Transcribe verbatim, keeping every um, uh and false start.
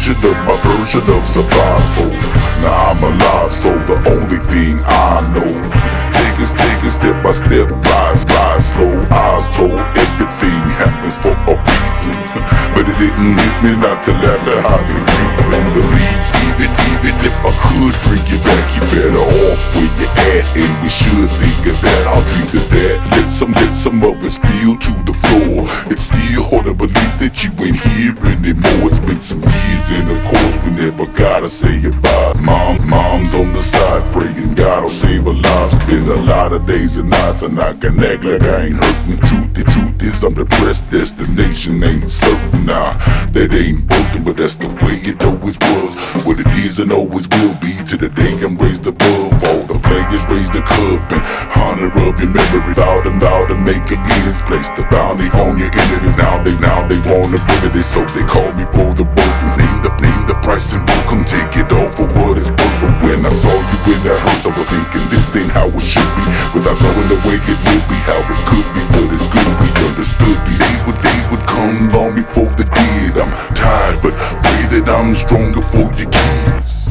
version of my version of survival. Now I'm alive, so the only thing I know. Take a, take a step by step, rise, rise slow. Eyes told everything happens for a reason, but it didn't hit me not till after I've been grieving. Believe even, even if I could bring you back, you better off where you at, and we should think of that. I'll dream to that. Let some, let some of us spill to the floor. It's still hard to believe that you ain't here anymore. It's been some years, and of course we never gotta say goodbye. Mom, mom's on the side praying God will save her life. Been a lot of days and nights, and I can act like I ain't hurting. Truth, the truth is I'm depressed. Destination ain't certain. Nah, that ain't working, but that's the way it always was. What it is and always will be, to the day I'm raised above. All the players raise the cup and honor of your memory. Vow to, vow to make amends. Place the bounty on your enemies. Now they, now they wanna bring it, so they call me for the burdens. Name the, name the price and we'll come take it all for what it's worth. But when I saw you in that house, I was thinking this ain't how it should be. Without knowing the way it will be, how it could be, but it's good we understood. These days would, days would come long before the did. I'm tired, but pray that I'm stronger for your kids.